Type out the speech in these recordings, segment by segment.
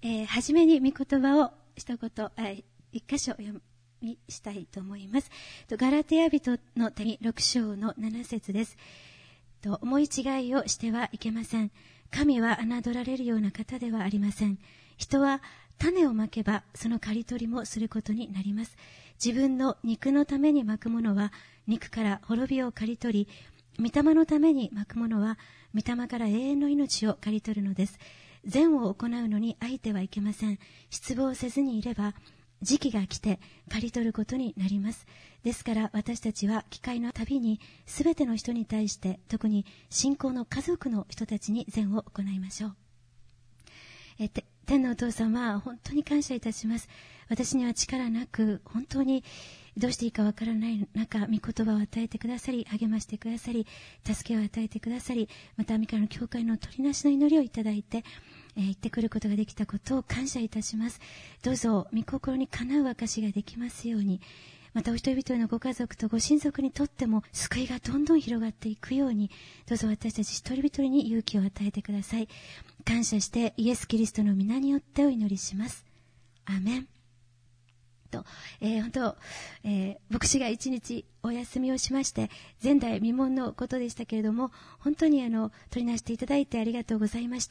はじめに御言葉を一言、一箇所読みしたいと思います。ガラテヤ人の手に6章の7節です。思い違いをしてはいけません。神は侮られるような方ではありません。人は種をまけばその刈り取りもすることになります。自分の肉のためにまくものは肉から滅びを刈り取り、御霊のためにまくものは御霊から永遠の命を刈り取るのです。善を行うのにあいてはいけません。失望せずにいれば時期が来て刈り取ることになります。ですから私たちは機会のたびにすべての人に対して、特に信仰の家族の人たちに善を行いましょう。天のお父様、本当に感謝いたします。私には力なく、本当にどうしていいかわからない中、御言葉を与えてくださり、励ましてくださり、助けを与えてくださり、また御からの教会の取りなしの祈りをいただいて、行ってくることができたことを感謝いたします。どうぞ御心にかなう証ができますように、またお一人一人のご家族とご親族にとっても救いがどんどん広がっていくように、どうぞ私たち一人一人に勇気を与えてください。感謝してイエス・キリストの皆によってお祈りします。アーメン。本当、牧師が一日お休みをしまして、前代未聞のことでしたけれども、本当に取りなしていただいてありがとうございました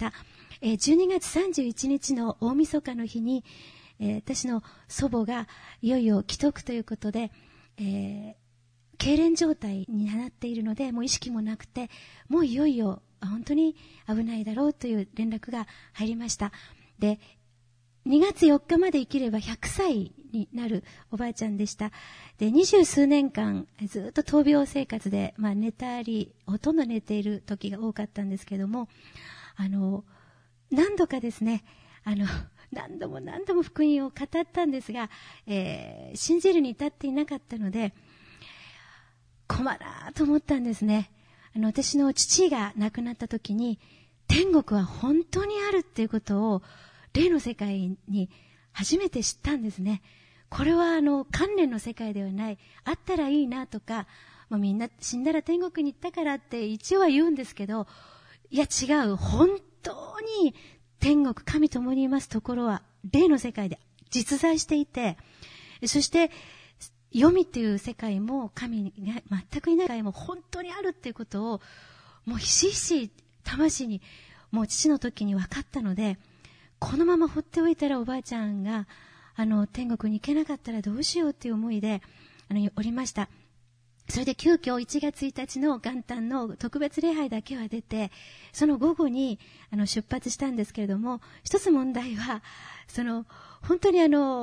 。12月31日の大晦日の日に、私の祖母がいよいよ危篤ということで、痙攣状態になっているので、もう意識もなくて、もういよいよ本当に危ないだろうという連絡が入りました。で、2月4日まで生きれば100歳になるおばあちゃんでした。で、20数年間ずっと闘病生活で、寝たり、ほとんど寝ている時が多かったんですけども、何度かですね、何度も福音を語ったんですが、信じるに至っていなかったので、困らと思ったんですね。私の父が亡くなった時に、天国は本当にあるっていうことを、霊の世界に初めて知ったんですね。これは観念の世界ではない。あったらいいなとか、みんな死んだら天国に行ったからって一応は言うんですけど、いや違う。本当に天国、神共にいますところは霊の世界で実在していて、そして黄泉という世界も神が全くいない世界も本当にあるっていうことをもうひしひし魂にもう父の時に分かったので、このまま放っておいたらおばあちゃんが天国に行けなかったらどうしようという思いでおりました。それで急遽1月1日の元旦の特別礼拝だけは出て、その午後に出発したんですけれども、一つ問題は本当に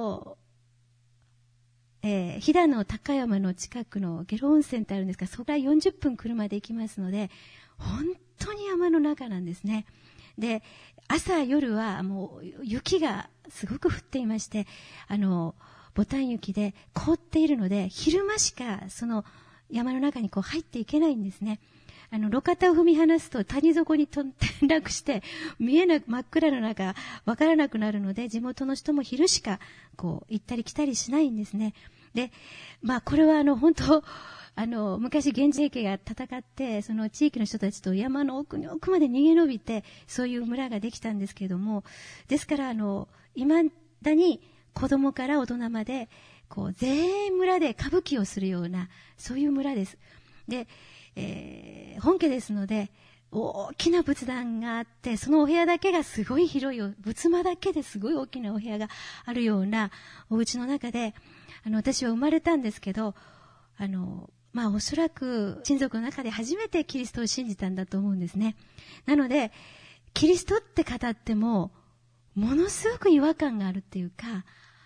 飛騨の高山の近くの下呂温泉ってあるんですが、そこから40分車で行きますので、本当に山の中なんですね。で、朝夜はもう雪がすごく降っていまして、ボタン雪で凍っているので、昼間しかその山の中に入っていけないんですね。路肩を踏み離すと谷底に転落して真っ暗の中わからなくなるので、地元の人も昼しか行ったり来たりしないんですね。で、これは本当昔源氏家が戦って、その地域の人たちと山の奥に奥まで逃げ延びて、そういう村ができたんですけれども、ですから未だに子供から大人まで全員村で歌舞伎をするような、そういう村です。で、本家ですので大きな仏壇があって、そのお部屋だけがすごい広い、仏間だけですごい大きなお部屋があるようなお家の中で私は生まれたんですけど、おそらく親族の中で初めてキリストを信じたんだと思うんですね。なのでキリストって語ってもものすごく違和感があるっていうか、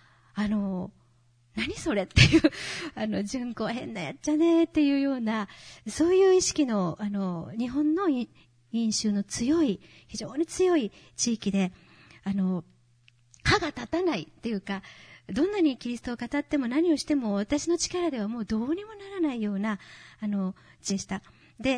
何それっていう純子変なやっちゃねっていうような、そういう意識の日本の飲酒の強い、非常に強い地域で歯が立たないっていうか、どんなにキリストを語っても何をしても私の力ではもうどうにもならないような地でした。で、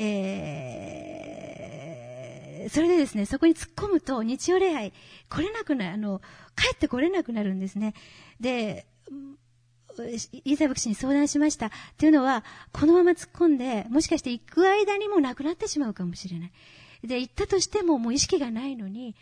それでですね、そこに突っ込むと日曜礼拝帰ってこれなくなるんですね。で、イザ牧師に相談しました。というのは、このまま突っ込んで、もしかして行く間にもなくなってしまうかもしれない。で、行ったとしてももう意識がないのに、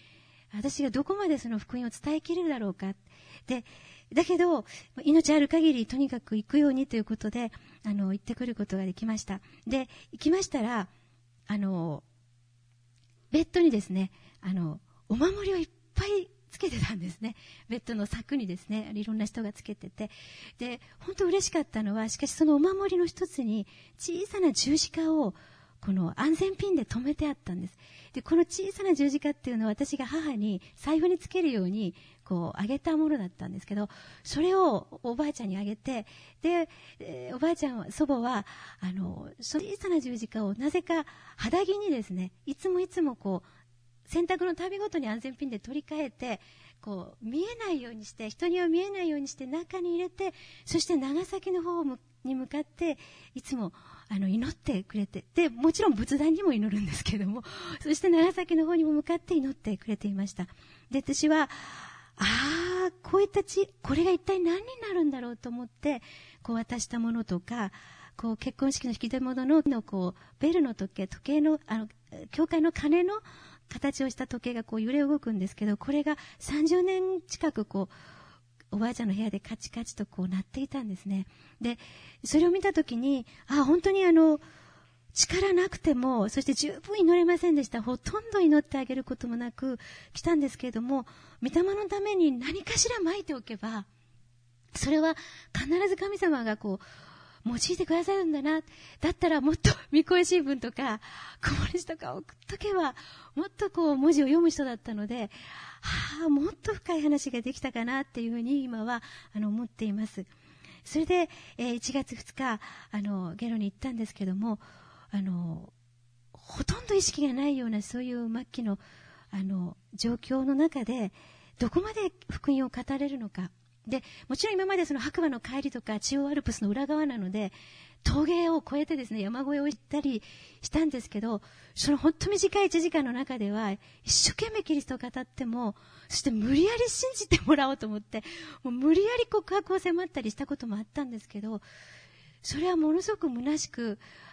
私がどこまでその福音を伝えきれるだろうか。で、だけど、命ある限りとにかく行くようにということで、行ってくることができました。で、行きましたら、ベッドにですね、お守りをいっぱいつけてたんですね。ベッドの柵にですね、いろんな人がつけてて。で、本当嬉しかったのは、しかしそのお守りの一つに、小さな十字架を、この安全ピンで留めてあったんです。で、この小さな十字架っていうのは私が母に財布につけるように、あげたものだったんですけど、それをおばあちゃんにあげて、で、おばあちゃんは、祖母は、その小さな十字架をなぜか肌着にですね、いつも洗濯の旅ごとに安全ピンで取り替えて、見えないようにして、人には見えないようにして中に入れて、そして長崎の方に向かって、いつも、祈ってくれて、で、もちろん仏壇にも祈るんですけれども、そして長崎の方にも向かって祈ってくれていました。で、私は、こういったこれが一体何になるんだろうと思って、渡したものとか、結婚式の引き出物の、ベルの時計の、教会の鐘の形をした時計が揺れ動くんですけど、これが30年近くおばあちゃんの部屋でカチカチと鳴っていたんですね。で、それを見たときに、本当に力なくても、そして十分祈れませんでした。ほとんど祈ってあげることもなく来たんですけれども、御霊のために何かしら撒いておけば、それは必ず神様が用いてくださるんだな。だったらもっと御声新聞とか、小文字とか送っとけば、もっと文字を読む人だったので、もっと深い話ができたかなっていうふうに今は思っています。それで、1月2日、ゲロに行ったんですけども、ほとんど意識がないようなそういう末期の、状況の中で、どこまで福音を語れるのか。で、もちろん今までその白馬の帰りとか中央アルプスの裏側なので、峠を越えてですね、山越えを行ったりしたんですけど、その本当短い1時間の中では、一生懸命キリストを語っても、そして無理やり信じてもらおうと思って、もう無理やり告白を迫ったりしたこともあったんですけど、それはものすごく虚しく、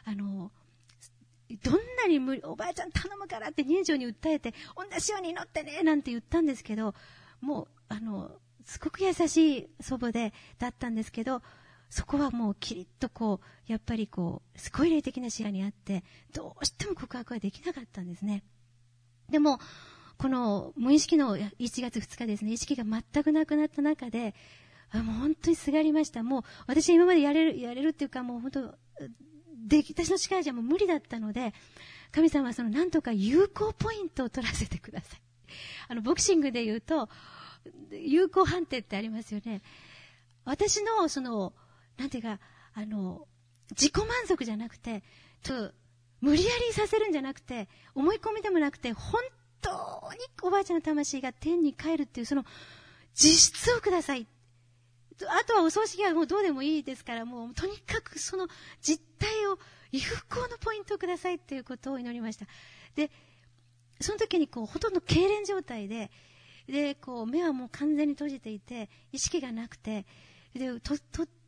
どんなにおばあちゃん頼むからって人情に訴えて、同じように祈ってねなんて言ったんですけど、もう、すごく優しい祖母だったんですけど、そこはもうキリッとやっぱりすごい霊的な視野にあって、どうしても告白はできなかったんですね。でも、この無意識の1月2日ですね、意識が全くなくなった中で、もう本当にすがりました。もう私今までやれるっていうか、もう本当、私の力じゃもう無理だったので、神様はなんとか有効ポイントを取らせてください。ボクシングで言うと、有効判定ってありますよね。私の、なんていうか、自己満足じゃなくて、無理やりさせるんじゃなくて、思い込みでもなくて、本当におばあちゃんの魂が天に帰るっていう、実質をください。あとはお葬式はもうどうでもいいですから、もうとにかくその実態を、有効のポイントをくださいっていうことを祈りました。で、その時にほとんど痙攣状態で、目はもう完全に閉じていて、意識がなくて、で、時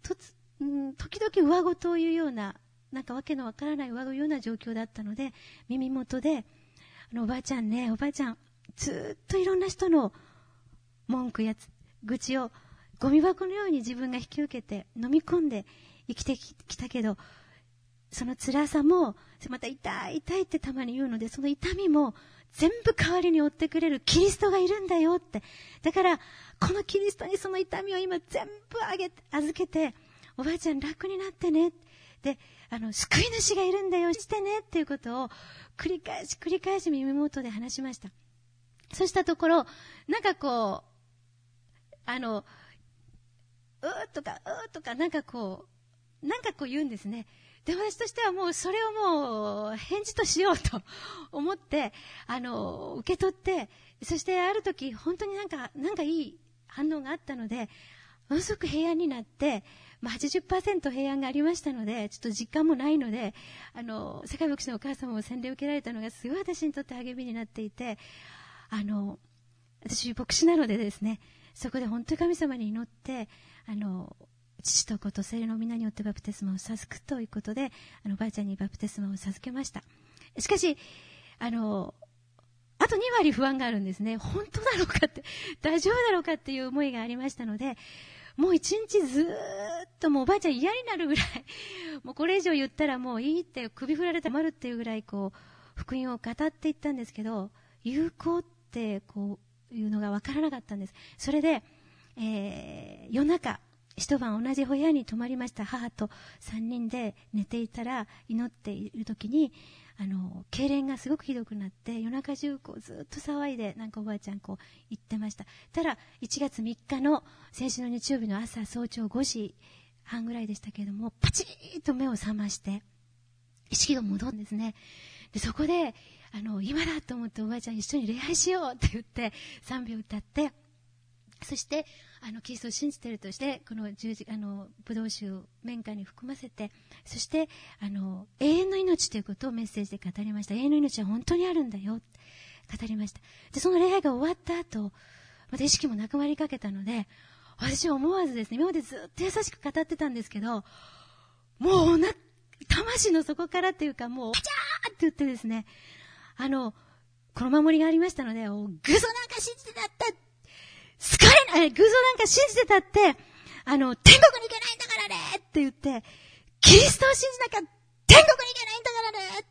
々上言を言うような、なんかわけのわからない上言うような状況だったので、耳元で、おばあちゃんね、おばあちゃん、ずっといろんな人の文句や愚痴を、ゴミ箱のように自分が引き受けて、飲み込んで生きてきたけど、その辛さも、また痛いってたまに言うので、その痛みも全部代わりに負ってくれるキリストがいるんだよって。だから、このキリストにその痛みを今全部預けて、おばあちゃん楽になってね。で、救い主がいるんだよ、してねっていうことを繰り返し耳元で話しました。そうしたところ、なんかとか、なんか言うんですね。で、私としてはもうそれをもう返事としようと思って、受け取って、そしてある時、本当になんかいい反応があったので、ものすごく平安になって、80% 平安がありましたので、ちょっと実感もないので、世界牧師のお母様も洗礼を受けられたのがすごい私にとって励みになっていて、私牧師なのでですね、そこで本当に神様に祈って、父と子と聖霊の皆によってバプテスマを授くということで、おばあちゃんにバプテスマを授けました。しかし、後あと2割不安があるんですね。本当だろうかって、大丈夫だろうかっていう思いがありましたので、もう一日ずーっともうおばあちゃん嫌になるぐらい、もうこれ以上言ったらもういいって首振られたら困るっていうぐらいこう、福音を語っていったんですけど、有効ってこういうのがわからなかったんです。それで、夜中、一晩同じ部屋に泊まりました。母と3人で寝ていたら、祈っている時に、痙攣がすごくひどくなって、夜中中こうずっと騒いで、なんかおばあちゃんこう言ってました。ただ、1月3日の先週の日曜日の朝、早朝5時半ぐらいでしたけれども、パチーッと目を覚まして、意識が戻るんですね。で、そこで、今だと思っておばあちゃん一緒に礼拝しようって言って、賛美を歌って、そして、キリストを信じているとして、このブドウ酒を綿花に含ませて、そして、永遠の命ということをメッセージで語りました。永遠の命は本当にあるんだよ、語りました。で、その礼拝が終わった後、また意識もなくなりかけたので、私は思わずですね、今までずっと優しく語ってたんですけど、もう魂の底からっていうか、もう、パチャーって言ってですね、この守りがありましたので、グソなんか信じてたって、偶像なんか信じてたって、天国に行けないんだからねって言って、キリストを信じなきゃ天国に行けないんだからねって、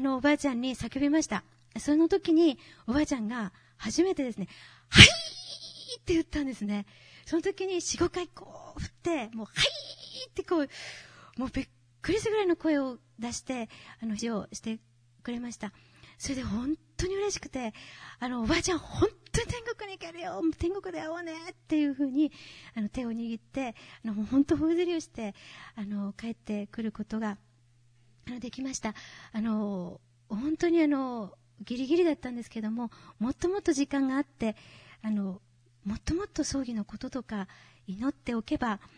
おばあちゃんに叫びました。その時に、おばあちゃんが初めてですね、はいって言ったんですね。その時に4、5回こう振って、もうはいってこう、もうびっくりするぐらいの声を出して、指をしてくれました。それで本当に嬉しくて、おばあちゃん本当に天国に行けるよ、天国で会おうねっていうふうに、手を握って、もう本当頬ずりをして、帰ってくることが、できました。本当にギリギリだったんですけども、もっともっと時間があって、もっともっと葬儀のこととか祈っておけば、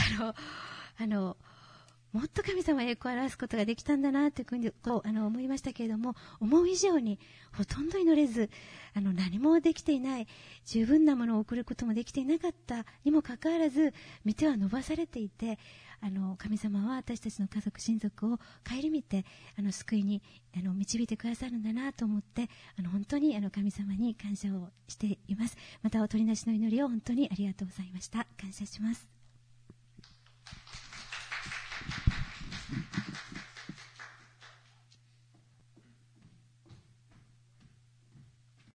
もっと神様へ栄光を表すことができたんだなというふうに思いましたけれども、思う以上にほとんど祈れず、何もできていない、十分なものを送ることもできていなかったにもかかわらず、御手は伸ばされていて、神様は私たちの家族親族を顧みて救いに導いてくださるんだなと思って、本当に神様に感謝をしています。またお取りなしの祈りを本当にありがとうございました。感謝します。